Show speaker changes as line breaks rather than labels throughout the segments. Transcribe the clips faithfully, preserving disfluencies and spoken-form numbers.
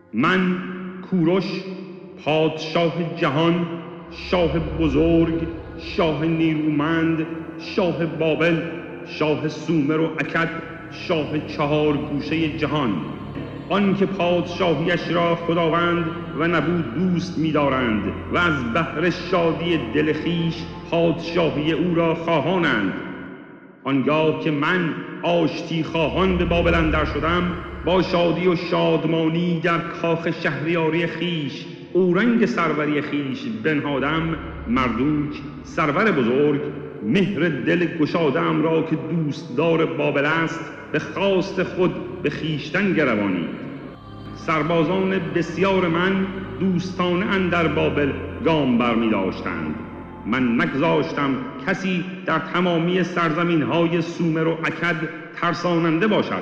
من کوروش، پادشاه جهان، شاه بزرگ، شاه نیرومند، شاه بابل، شاه سومر و اکد، شاه چهار گوشه جهان، آن که پادشاهیش را خداوند و نبود دوست می‌دارند و از بهر شادی دل خویش پادشاهی او را خواهانند. آنگاه که من آشتی خواهان به بابل اندر شدم، با شادی و شادمانی در کاخ شهریاری خویش اورنگ سروری خویش بنهادم. مردوک سرور بزرگ مهر دل گشاده‌ام را که دوستدار بابل است به خواست خود به خویشتن گروانید. سربازان بسیار من دوستانه اندر بابل گام برمی داشتند. من نگذاشتم کسی در تمامی سرزمین‌های سومر و اکد ترساننده باشد.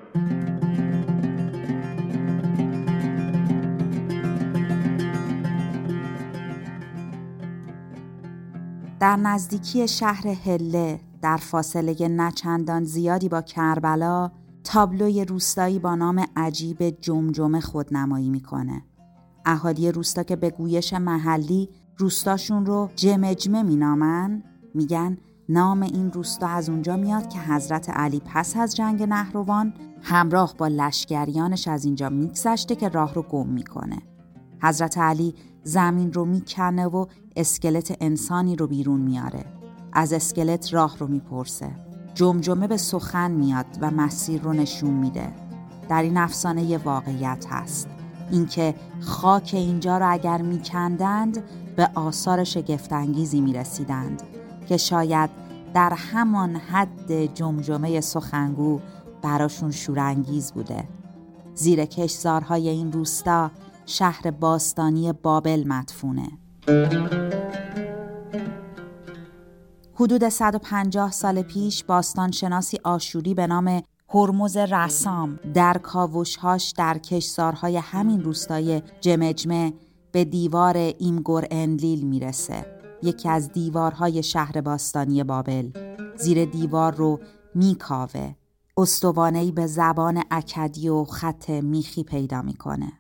در نزدیکی شهر هله در فاصله نچندان زیادی با کربلا، تابلوی روستایی با نام عجیب جمجمه خودنمایی میکنه. اهالی روستا که به گویش محلی روستاشون رو جمجمه مینامن، میگن نام این روستا از اونجا میاد که حضرت علی پس از جنگ نهروان همراه با لشکریانش از اینجا میگذشته که راه رو گم میکنه. حضرت علی زمین رو میکنه و اسکلت انسانی رو بیرون میاره. از اسکلت راه رو میپرسه. جمجمه به سخن میاد و مسیر رو نشون میده. در این افسانه یه واقعیت هست، اینکه خاک اینجا رو اگر میکندند به آثار شگفت‌انگیزی میرسیدند که شاید در همان حد جمجمه سخنگو براشون شورانگیز بوده. زیر کشتزارهای این روستا شهر باستانی بابل مدفونه. حدود صد و پنجاه سال پیش باستانشناسی آشوری به نام هرمز رسام در کاوش‌هاش در کشتزارهای همین روستای جمجمه به دیوار ایمگور انلیل میرسه، یکی از دیوارهای شهر باستانی بابل. زیر دیوار رو میکاوه، استوانه‌ای به زبان اکدی و خط میخی پیدا میکنه.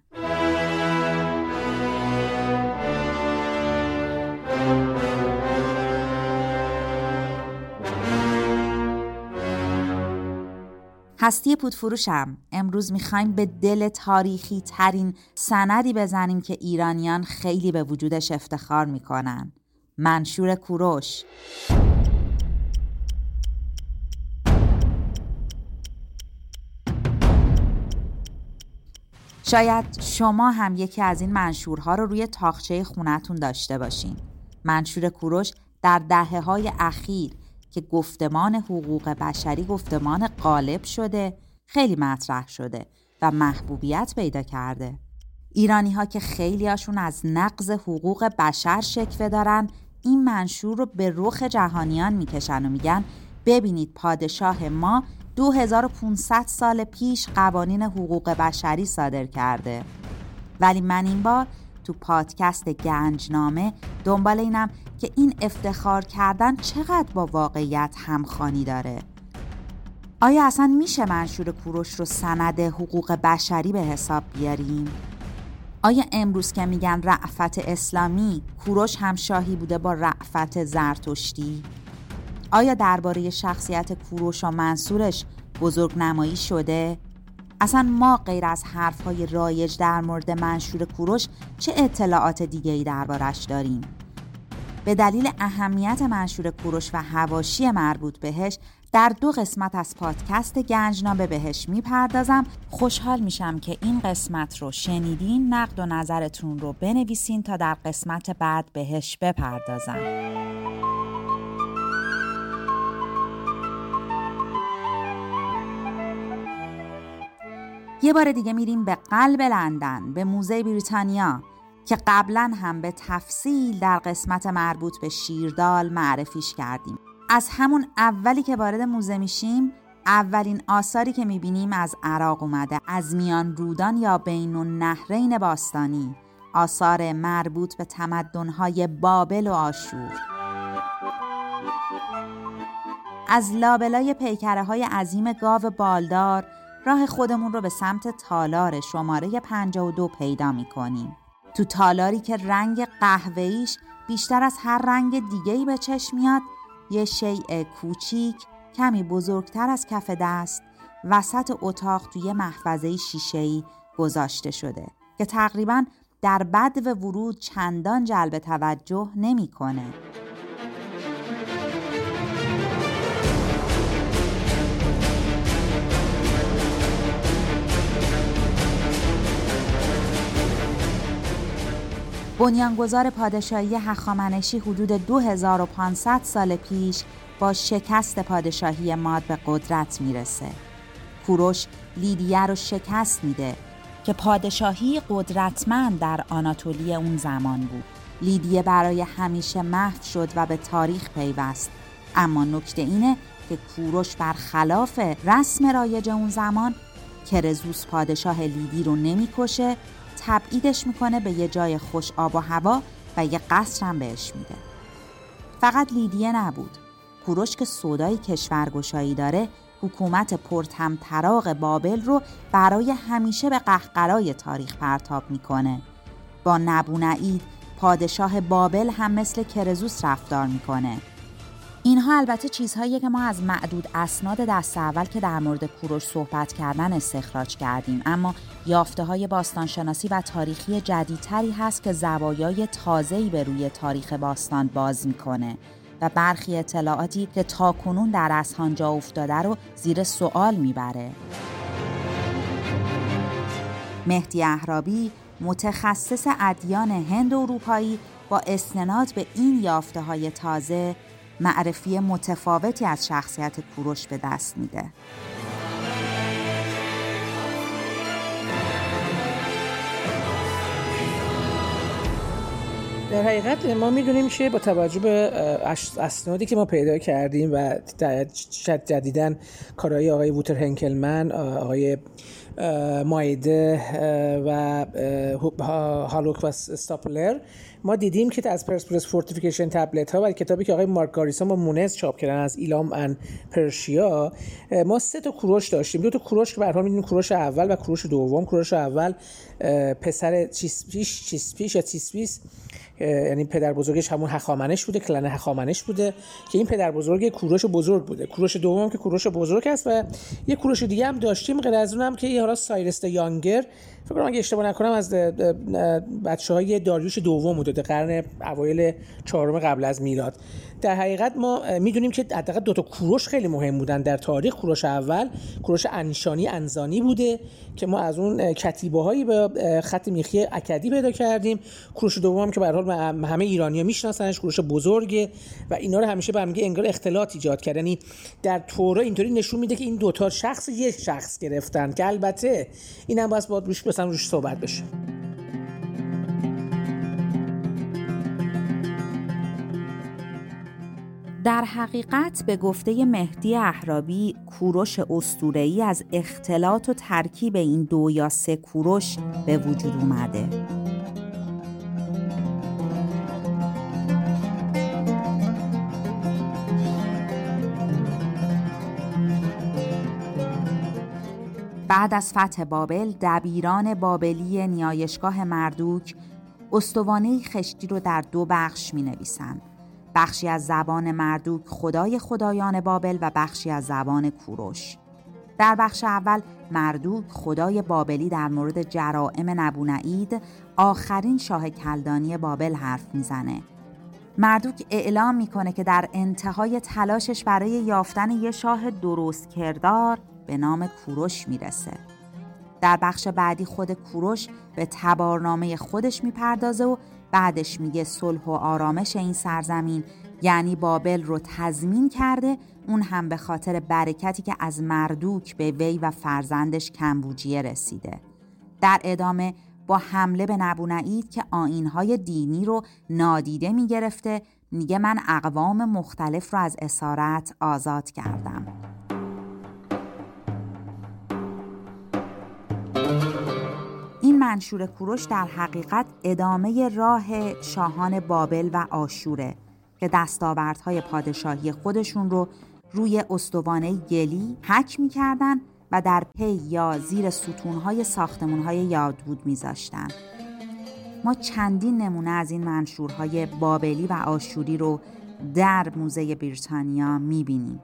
هستی پودفروشم. امروز میخوایم به دل تاریخی ترین سندی بزنیم که ایرانیان خیلی به وجودش افتخار میکنن. منشور کوروش. شاید شما هم یکی از این منشورها رو روی تاقچه خونتون داشته باشین. منشور کوروش در دهه‌های اخیر که گفتمان حقوق بشری گفتمان غالب شده، خیلی مطرح شده و محبوبیت پیدا کرده. ایرانی ها که خیلی هاشون از نقض حقوق بشر شکوه دارن، این منشور رو به رخ جهانیان میکشن و میگن ببینید پادشاه ما دو هزار و پانصد سال پیش قوانین حقوق بشری صادر کرده. ولی من این بار تو پادکست گنجنامه دنبال اینم که این افتخار کردن چقدر با واقعیت همخوانی داره. آیا اصلا میشه منشور کوروش رو سند حقوق بشری به حساب بیاریم؟ آیا امروز که میگن رأفت اسلامی، کوروش هم شاهی بوده با رأفت زرتشتی؟ آیا درباره شخصیت کوروش و منصورش بزرگ نمایی شده؟ اصلا ما غیر از حرفهای رایج در مورد منشور کوروش چه اطلاعات دیگه‌ای دربارش داریم؟ به دلیل اهمیت منشور کوروش و حواشی مربوط بهش در دو قسمت از پادکست گنجنامه بهش میپردازم. خوشحال میشم که این قسمت رو شنیدین، نقد و نظرتون رو بنویسین تا در قسمت بعد بهش بپردازم. یه بار دیگه میریم به قلب لندن، به موزه بریتانیا که قبلا هم به تفصیل در قسمت مربوط به شیردال معرفیش کردیم. از همون اولی که وارد موزه میشیم، اولین آثاری که میبینیم از عراق اومده، از میان رودان یا بین النهرین باستانی، آثار مربوط به تمدن‌های بابل و آشور. از لابلای پیکره‌های عظیم گاو بالدار راه خودمون رو به سمت تالار شماره پنجاه و دو پیدا می‌کنیم. تو تالاری که رنگ قهوه‌ایش بیشتر از هر رنگ دیگه‌ای به چشم میاد، یه شیء کوچیک کمی بزرگتر از کف دست وسط اتاق توی محفظه شیشه‌ای گذاشته شده که تقریباً در بدو ورود چندان جلب توجه نمی‌کنه. بنیانگذار پادشاهی هخامنشی حدود دو هزار و پانصد سال پیش با شکست پادشاهی ماد به قدرت میرسه. کوروش لیدیه رو شکست میده که پادشاهی قدرتمند در آناتولی اون زمان بود. لیدیه برای همیشه محو شد و به تاریخ پیوست. اما نکته اینه که کوروش برخلاف رسم رایج اون زمان کرزوس پادشاه لیدی رو نمیکشه، تبعیدش میکنه به یه جای خوش آب و هوا و یه قصر هم بهش میده. فقط لیدیه نبود. کوروش که سودای کشورگشایی داره، حکومت پرطمطراق بابل رو برای همیشه به قهقرای تاریخ پرتاب میکنه. با نبونعید پادشاه بابل هم مثل کرزوس رفتار میکنه. اینها البته چیزهاییه که ما از معدود اسناد دست اول که در مورد کوروش صحبت کردن استخراج کردیم، اما یافته‌های باستانشناسی و تاریخی جدیدتری هست که زوایای تازه‌ای به روی تاریخ باستان باز میکنه و برخی اطلاعاتی که تاکنون در اذهان جا افتاده رو زیر سوال میبره. مهدی اهرابی، متخصص ادیان هند اروپایی، با استناد به این یافته‌های تازه معرفی متفاوتی از شخصیت کوروش به دست میده.
در حقیقت ما میدونیم که با توجه به اسنادی که ما پیدا کردیم و جدیداً کارهای آقای ووتر هنکلمن، آقای مایده و هالوک و استاپلر، ما دیدیم که از پرسپولیس فورتیفیکیشن تبلت ها و کتابی که آقای مارک گاریسون با مونز چاپ کردن از ایلام ان پرشیا، ما سه تا کوروش داشتیم. دو تا کوروش که به هر حال می‌دونیم کوروش اول و کوروش دوم. کوروش اول پسر چیسپیش چیسپیش یا تیسپیس، یعنی پدر بزرگش همون هخامنش بوده، کلن هخامنش بوده که این پدر بزرگ کوروش بزرگ بوده. کوروش دوم که کوروش بزرگ است و یه کوروش دیگه هم داشتیم غیر از اونم که یه حالا سایرس یانگر، فکر کنم اگه اشتباه نکنم از بچه‌های داریوش دوم بوده، قرن اوایل چهارم قبل از میلاد. در حقیقت ما میدونیم که حداقل دو تا کوروش خیلی مهم بودن در تاریخ. کوروش اول کوروش انشانی انزانی بوده که ما از اون کتیبه‌هایی به خط میخی اکدی پیدا کردیم. کوروش دوم که به هر حال همه ایرانی‌ها میشناسنش، کوروش بزرگه و اینا رو همیشه به هم دیگه انگار اختلاط ایجاد کرد. یعنی در تورا اینطوری نشون میده که این دو تا شخص یک شخص گرفتن که البته اینم باید باید روش مثلا روش صحبت بشه.
در حقیقت به گفته مهدی اهرابی، کوروش اسطوره‌ای از اختلاط و ترکیب این دو یا سه کوروش به وجود اومده. بعد از فتح بابل، دبیران بابلی نیایشگاه مردوک استوانه خشتی رو در دو بخش می نویسن. بخشی از زبان مردوک خدای خدایان بابل و بخشی از زبان کوروش. در بخش اول مردوک خدای بابلی در مورد جرائم نبونعید، آخرین شاه کلدانی بابل حرف میزنه. مردوک اعلام میکنه که در انتهای تلاشش برای یافتن یه شاه درست کردار به نام کوروش میرسه. در بخش بعدی خود کوروش به تبارنامه خودش میپردازه و بعدش میگه صلح و آرامش این سرزمین یعنی بابل رو تضمین کرده، اون هم به خاطر برکتی که از مردوک به وی و فرزندش کمبوجیه رسیده. در ادامه با حمله به نبونعید که آیین‌های دینی رو نادیده میگرفته، میگه من اقوام مختلف رو از اسارت آزاد کردم. این منشور کوروش در حقیقت ادامه راه شاهان بابل و آشوره که دستاوردهای پادشاهی خودشون رو روی استوانه گلی حک می‌کردن و در پی یا زیر ستونهای ساختمانهای یادبود میذاشتن. ما چندین نمونه از این منشورهای بابلی و آشوری رو در موزه بریتانیا میبینیم.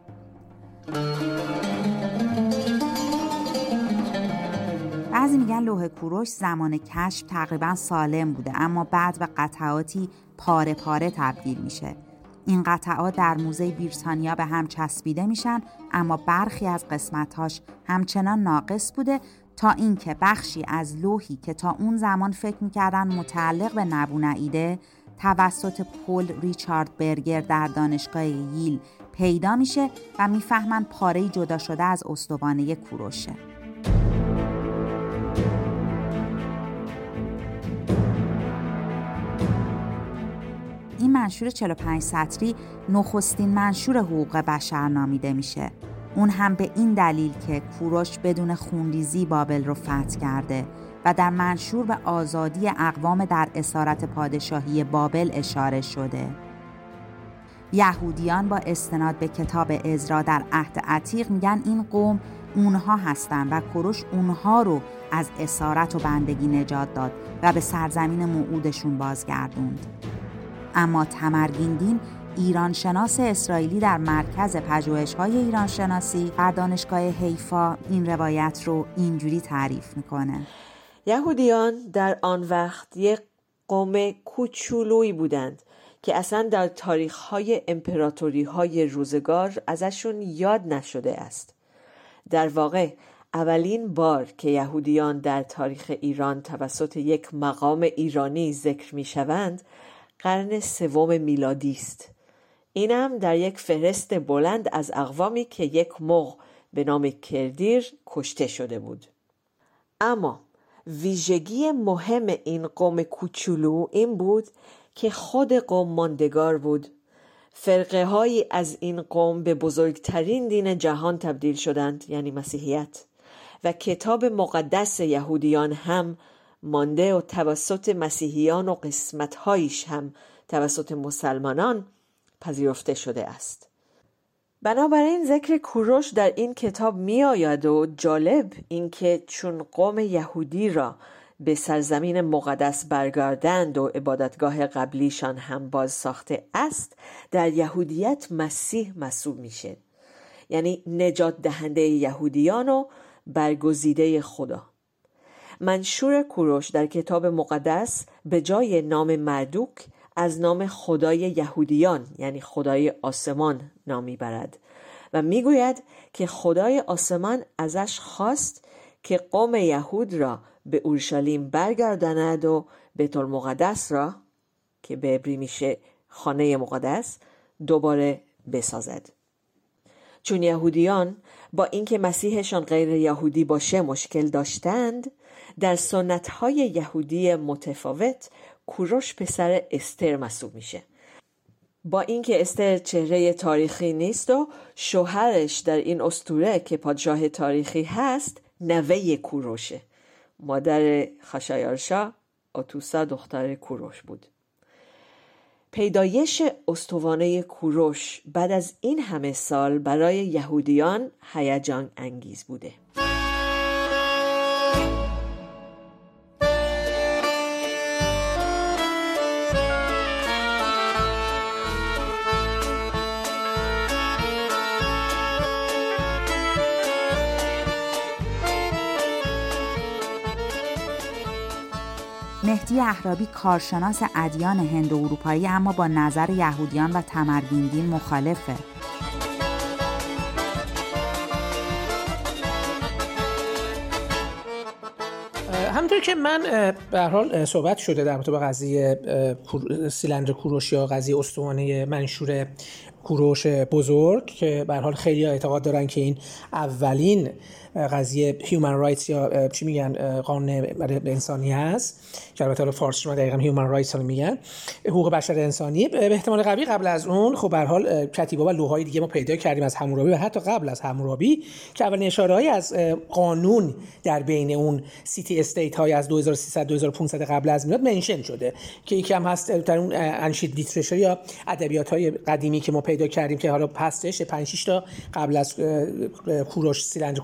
بعضی میگن لوح کوروش زمان کشف تقریبا سالم بوده، اما بعد به قطعاتی پاره پاره تبدیل میشه. این قطعات در موزه بریتانیا به هم چسبیده میشن، اما برخی از قسمتاش همچنان ناقص بوده تا اینکه بخشی از لوحی که تا اون زمان فکر میکردن متعلق به نبونعیده توسط پل ریچارد برگر در دانشگاه ییل پیدا میشه و میفهمن پاره‌ای جدا شده از استوانه کوروشه. این منشور چهل و پنج سطری نخستین منشور حقوق بشر نامیده میشه. اون هم به این دلیل که کوروش بدون خونریزی بابل رو فتح کرده و در منشور به آزادی اقوام در اسارت پادشاهی بابل اشاره شده. یهودیان با استناد به کتاب عزرا در عهد عتیق میگن این قوم اونها هستن و کوروش اونها رو از اسارت و بندگی نجات داد و به سرزمین موعودشون بازگردوند. اما تمرگیندین، ایرانشناس اسرائیلی در مرکز پژوهش‌های ایرانشناسی در دانشگاه حیفا، این روایت رو اینجوری تعریف میکنه:
یهودیان در آن وقت یک قوم کوچولویی بودند که اصلا در تاریخ‌های امپراتوری‌های روزگار ازشون یاد نشده است. در واقع اولین بار که یهودیان در تاریخ ایران توسط یک مقام ایرانی ذکر می‌شوند قرن سوم میلادی است. اینم در یک فهرست بلند از اقوامی که یک مغ به نام کردیر کشته شده بود. اما ویژگی مهم این قوم کوچولو این بود که خود قوم ماندگار بود. فرقه هایی از این قوم به بزرگترین دین جهان تبدیل شدند، یعنی مسیحیت، و کتاب مقدس یهودیان هم مانده و توسط مسیحیان و قسمت‌هایش هم توسط مسلمانان پذیرفته شده است. بنابراین ذکر کوروش در این کتاب می آید و جالب اینکه چون قوم یهودی را به سرزمین مقدس برگردند و عبادتگاه قبلیشان هم باز ساخته است، در یهودیت مسیح محسوب میشه، یعنی نجات دهنده یهودیان و برگزیده خدا. منشور کوروش در کتاب مقدس به جای نام مردوک از نام خدای یهودیان یعنی خدای آسمان نام میبرد و میگوید که خدای آسمان ازش خواست که قوم یهود را به اورشلیم برگرداند و بیت المقدس را که به عبری میشه خانه مقدس دوباره بسازد. چون یهودیان با اینکه مسیحشان غیر یهودی باشه مشکل داشتند، در سنت‌های یهودی متفاوت کوروش پسر استر محسوب میشه. با اینکه استر چهره تاریخی نیست و شوهرش در این اسطوره که پادشاه تاریخی هست نوه کوروشه. مادر خشایارشا آتوسا دختر کوروش بود. پیدایش استوانه کوروش بعد از این همه سال برای یهودیان هیجان انگیز بوده.
مهدی اهرابی کارشناس ادیان هند و اروپایی اما با نظر یهودیان و تمرگیندین مخالفه.
همونطور که من به هر حال صحبت شده در مورد قضیه سیلندر کوروش یا قضیه استوانه منشور کوروش بزرگ که به هر حال خیلی اعتقاد دارن که این اولین قضیه هیومن رایتس یا چی میگن قانون انسانی هست که البته حالا فارسی ما دقیقاً هیومن رایتس رو میگن، حقوق بشر انسانی. به احتمال قوی قبل از اون خب به هر حال کتیبا و لوحای دیگه ما پیدا کردیم از حمورابی و حتی قبل از حمورابی که اولین اشاره‌ای از قانون در بین اون سیتی استیت های از دو هزار و سیصد دو هزار و پانصد قبل از میلاد منشن شده که یکی هم هست در اون انشید لیترچر یا ادبیات‌های قدیمی که ما پیدا کردیم که حالا هستش پنج شش تا قبل از کوروش سیلندر کوروش یا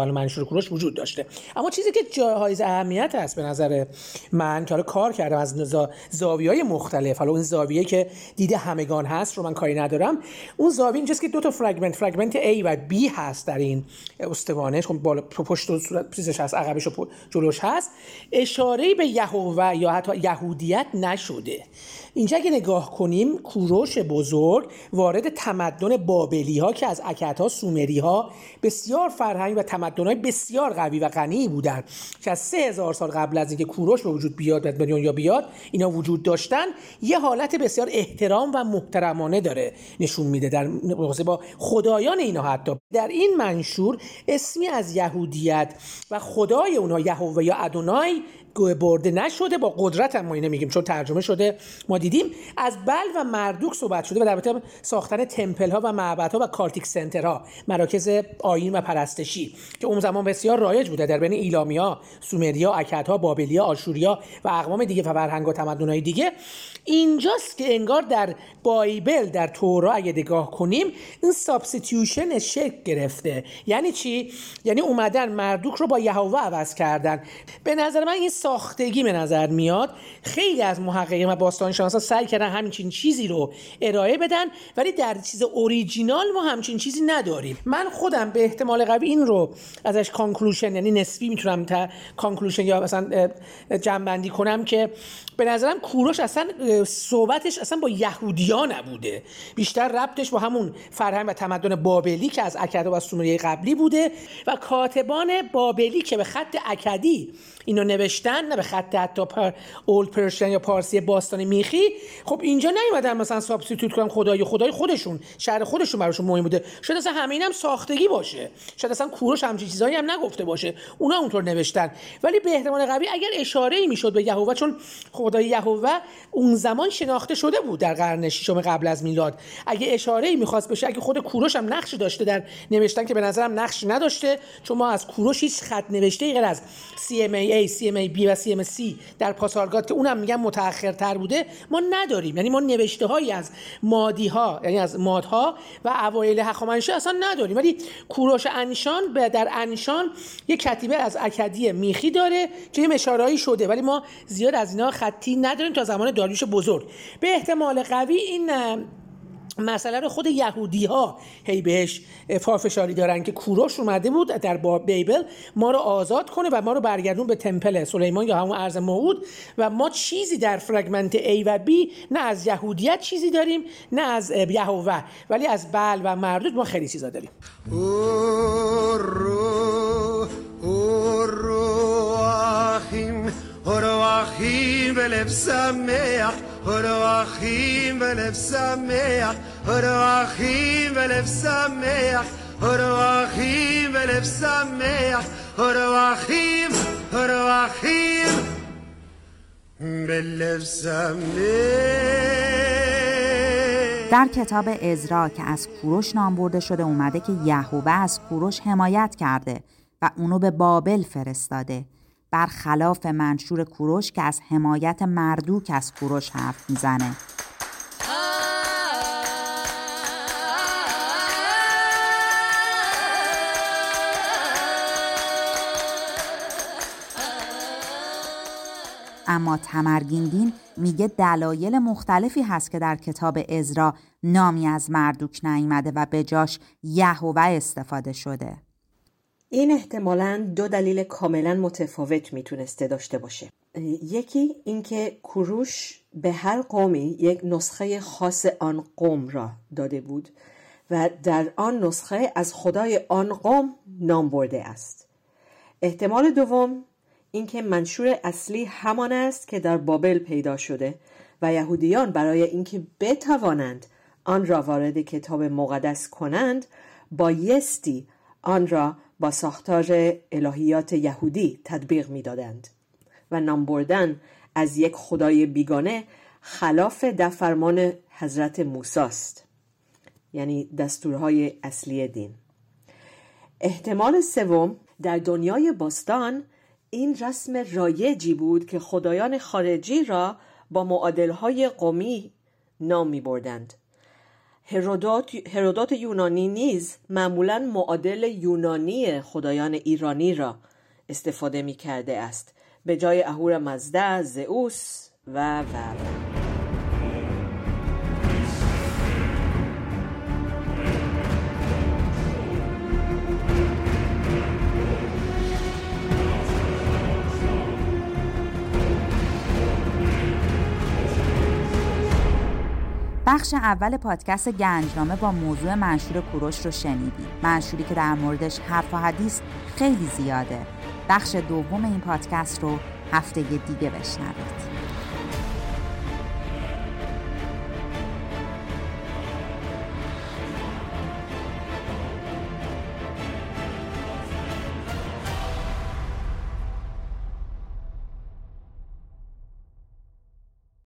جهان منشور کوروش وجود داشته. اما چیزی که جایز اهمیت هست به نظر من که حالا کار کردم از زاویه‌های مختلف، حالا اون زاویه که دیده همگان هست رو من کاری ندارم، اون زاویه اینجاست که دو تا فرگمنت فرگمنت A و B هست در این استوانش، خب بالا پشت و صورت چیزش هست، عقبش و جلوش هست، اشاره‌ای به یهوه یا حتی یهودیت نشده. اینجا اگه نگاه کنیم کوروش بزرگ وارد تمدن بابلی ها که از اکدها سومری ها بسیار فرهنگ و تمدن های بسیار قوی و غنی بودن که از سه هزار سال قبل از اینکه کوروش به وجود بیاد و به دنیا بیاد اینا وجود داشتن، یه حالت بسیار احترام و محترمانه داره نشون میده در مقایسه با خدایان اینا. حتی در این منشور اسمی از یهودیت و خدای اونها یهوه یا ادونای برده نشده. با قدرت هم ما اینو میگیم چون ترجمه شده ما دیدیم. از بل و مردوک صحبت شده و در البته ساختن تمپل ها و معبدها و کارتیک سنترها، مراکز آیین و پرستشی که اون زمان بسیار رایج بوده در بین ایلامیا، سومریا، اکدها، بابلیا، آشوریا و اقوام دیگه و فرهنگ و تمدن‌های دیگه. اینجاست که انگار در بایبل، در تورا اگه نگاه کنیم این سابستیوشن شکل گرفته. یعنی چی؟ یعنی اومدن مردوک رو با یهوه عوض کردن. به نظر من این ساختگی به نظر میاد. خیلی از محققین و باستانشناسا سعی کردن همچین چیزی رو ارائه بدن، ولی در چیز اوریجینال ما همچین چیزی نداریم. من خودم به احتمال قوی این رو ازش کانکلوژن، یعنی نسبی میتونم تا کانکلوژن یا مثلا جمع‌بندی کنم که به نظرم کوروش اصلا صحبتش اصلا با یهودیا نبوده، بیشتر ربطش با همون فرهنگ و تمدن بابلی که از اکدها و سومریای قبلی بوده و کاتبان بابلی که به خط اکدی اینو نوشتن، نه به خط حتی پر اولد پرشن یا پارسی باستانی میخی. خب اینجا نیومدن مثلا سابستیتوت کنن خدای خدای خودشون، شهر خودشون براشون مهم بوده. شاید اصلا همین هم ساختگی باشه، شاید اصلا کوروش همچین چیزایی هم نگفته باشه، اونا اونطور نوشتن. ولی به احتمال قوی اگر اشاره‌ای میشد به یهوه، چون خدای یهوه اون زمان شناخته شده بود در قرن ششم قبل از میلاد، اگه اشاره‌ای می‌خواست بشه، اگه خود کوروش هم نقش داشته در نوشتن که به نظرم نقش نداشته، چون ما از کوروش هیچ خط نوشته غیر از سی ام ای ای، سی ام ای بی و سی ام سی در پاسارگاد که اونم میگم متأخرتر بوده ما نداریم. یعنی ما نوشته‌هایی از مادی‌ها، یعنی از مادها و اوایل هخامنشی اصلا نداریم. ولی کوروش انشان به در انشان یک کتیبه از اکدی میخی داره که یه اشاره‌ای شده، ولی ما زیاد از اینا خطی نداریم تا زمان داریوش بزرگ. به احتمال قوی این مسئله رو خود یهودی ها هی بهش پافشاری دارن که کوروش اومده بود در بایبل ما رو آزاد کنه و ما رو برگردون به تمپل سلیمان یا همون ارض موعود و ما چیزی در فرگمنت A و B نه از یهودیت چیزی داریم نه از یهوه، ولی از بل و مردود ما خیلی چیزا داریم.
هروخیم بلب سمیح هروخیم بلب سمیح هروخیم بلب سمیح هروخیم بلب سمیح هروخیم هروخیم بلب سمیح.
در کتاب عزرا که از کوروش نام برده شده اومده که یهوه از کوروش حمایت کرده و اونو به بابل فرستاده، برخلاف منشور کوروش که از حمایت مردوک از کوروش حرف میزنه. اما تمرگین میگه دلایل مختلفی هست که در کتاب عزرا نامی از مردوک نیامده و به جاش یهوه استفاده شده.
این احتمالاً دو دلیل کاملاً متفاوت میتونسته داشته باشه. یکی اینکه کوروش به هر قومی یک نسخه خاص آن قوم را داده بود و در آن نسخه از خدای آن قوم نام برده است. احتمال دوم اینکه منشور اصلی همان است که در بابل پیدا شده و یهودیان برای اینکه بتوانند آن را وارد کتاب مقدس کنند بایستی آن را با ساختار الهیات یهودی تطبیق می دادند و نام بردن از یک خدای بیگانه خلاف ده فرمان حضرت موسی است، یعنی دستورهای اصلی دین. احتمال سوم، در دنیای باستان این رسم رایجی بود که خدایان خارجی را با معادلهای قومی نام می بردند. هرودوت هرودوت یونانی نیز معمولاً معادل یونانی خدایان ایرانی را استفاده می کرده است به جای اهورامزدا، زئوس و و و
بخش اول پادکست گنجنامه با موضوع منشور کوروش رو شنیدید. منشوری که در موردش حرف و حدیث خیلی زیاده. بخش دوم این پادکست رو هفته دیگه بشنوید.